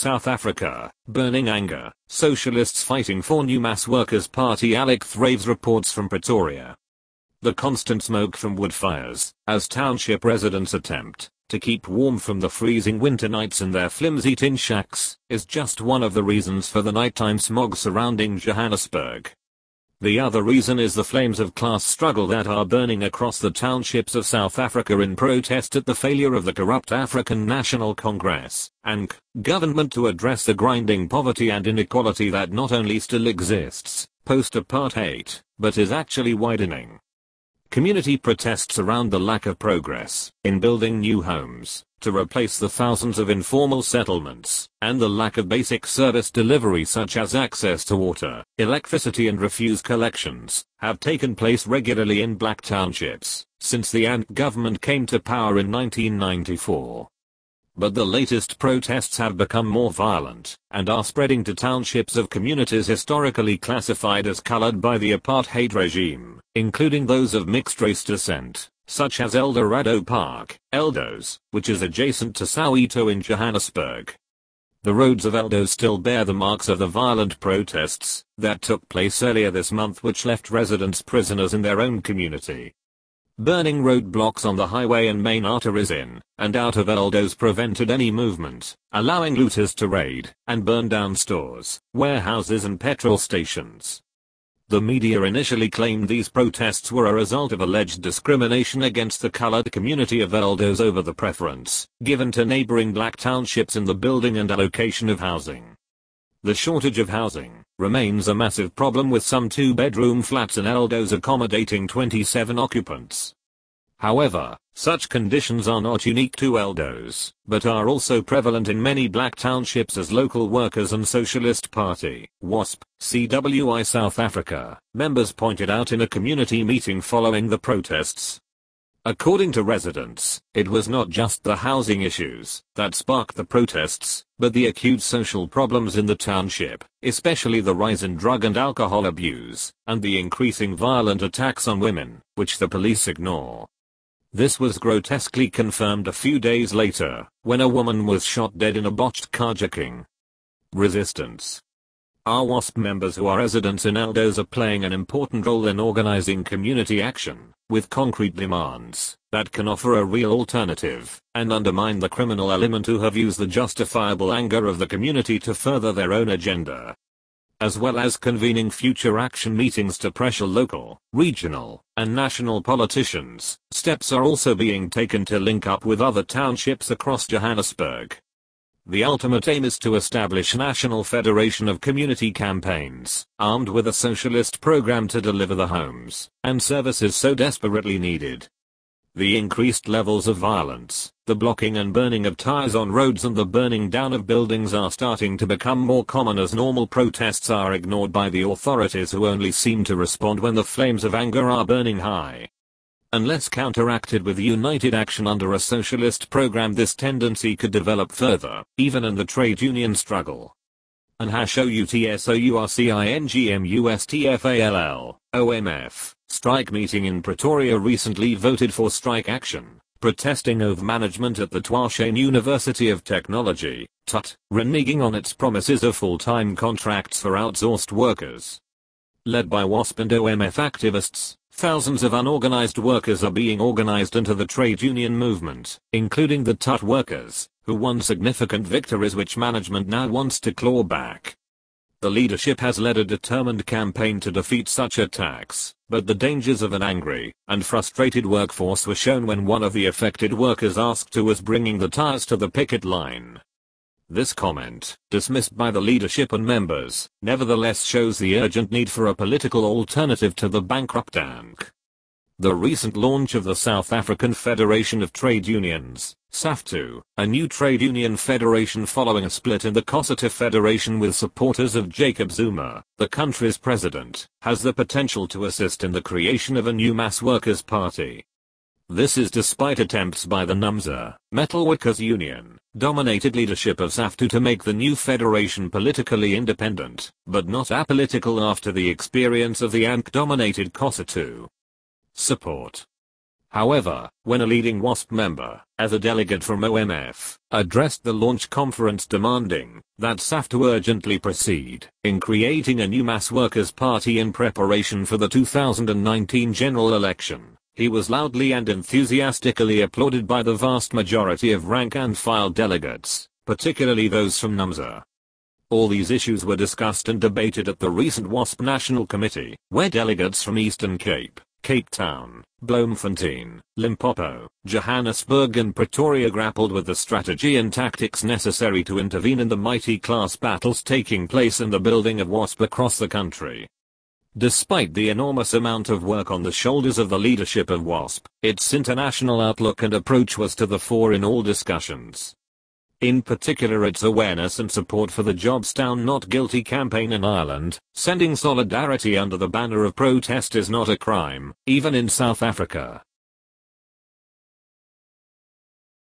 South Africa, burning anger, socialists fighting for new mass workers party. Alec Thraves reports from Pretoria. The constant smoke from wood fires, as township residents attempt to keep warm from the freezing winter nights in their flimsy tin shacks, is just one of the reasons for the nighttime smog surrounding Johannesburg. The other reason is the flames of class struggle that are burning across the townships of South Africa in protest at the failure of the corrupt African National Congress, ANC, government to address the grinding poverty and inequality that not only still exists post-apartheid, but is actually widening. Community protests around the lack of progress in building new homes to replace the thousands of informal settlements, and the lack of basic service delivery such as access to water, electricity and refuse collections, have taken place regularly in black townships since the ANC government came to power in 1994. But the latest protests have become more violent, and are spreading to townships of communities historically classified as colored by the apartheid regime, including those of mixed-race descent, such as Eldorado Park, Eldos, which is adjacent to Soweto in Johannesburg. The roads of Eldos still bear the marks of the violent protests that took place earlier this month, which left residents prisoners in their own community. Burning roadblocks on the highway and main arteries in and out of Eldos prevented any movement, allowing looters to raid and burn down stores, warehouses and petrol stations. The media initially claimed these protests were a result of alleged discrimination against the colored community of Eldos over the preference given to neighboring black townships in the building and allocation of housing. The shortage of housing remains a massive problem, with some 2-bedroom flats in Eldos accommodating 27 occupants. However, such conditions are not unique to Eldos, but are also prevalent in many black townships, as local Workers and Socialist Party, WASP, CWI South Africa, members pointed out in a community meeting following the protests. According to residents, it was not just the housing issues that sparked the protests, but the acute social problems in the township, especially the rise in drug and alcohol abuse, and the increasing violent attacks on women, which the police ignore. This was grotesquely confirmed a few days later, when a woman was shot dead in a botched carjacking. Resistance. Our WASP members who are residents in Eldos are playing an important role in organizing community action, with concrete demands that can offer a real alternative, and undermine the criminal element who have used the justifiable anger of the community to further their own agenda. As well as convening future action meetings to pressure local, regional, and national politicians, steps are also being taken to link up with other townships across Johannesburg. The ultimate aim is to establish a national federation of community campaigns, armed with a socialist program to deliver the homes and services so desperately needed. The increased levels of violence, the blocking and burning of tires on roads and the burning down of buildings are starting to become more common, as normal protests are ignored by the authorities, who only seem to respond when the flames of anger are burning high. Unless counteracted with united action under a socialist program, this tendency could develop further, even in the trade union struggle. OUTSOURCINGMUSTFALL, OMF, strike meeting in Pretoria recently voted for strike action, protesting over management at the Tshwane University of Technology, TUT, reneging on its promises of full-time contracts for outsourced workers. Led by WASP and OMF activists, thousands of unorganized workers are being organized into the trade union movement, including the TUT workers, who won significant victories which management now wants to claw back. The leadership has led a determined campaign to defeat such attacks, but the dangers of an angry and frustrated workforce were shown when one of the affected workers asked who was bringing the tires to the picket line. This comment, dismissed by the leadership and members, nevertheless shows the urgent need for a political alternative to the bankrupt ANC. The recent launch of the South African Federation of Trade Unions, SAFTU, a new trade union federation following a split in the COSATU Federation with supporters of Jacob Zuma, the country's president, has the potential to assist in the creation of a new mass workers' party. This is despite attempts by the NUMSA, Metalworkers Union, dominated leadership of SAFTU to make the new federation politically independent, but not apolitical after the experience of the ANC-dominated COSATU. Support. However, when a leading WASP member, as a delegate from OMF, addressed the launch conference demanding that SAF to urgently proceed in creating a new mass workers' party in preparation for the 2019 general election, he was loudly and enthusiastically applauded by the vast majority of rank-and-file delegates, particularly those from NUMSA. All these issues were discussed and debated at the recent WASP National Committee, where delegates from Eastern Cape, Cape Town, Bloemfontein, Limpopo, Johannesburg and Pretoria grappled with the strategy and tactics necessary to intervene in the mighty class battles taking place in the building of WASP across the country. Despite the enormous amount of work on the shoulders of the leadership of WASP, its international outlook and approach was to the fore in all discussions. In particular its awareness and support for the Jobstown Not Guilty campaign in Ireland, sending solidarity under the banner of protest is not a crime, even in South Africa,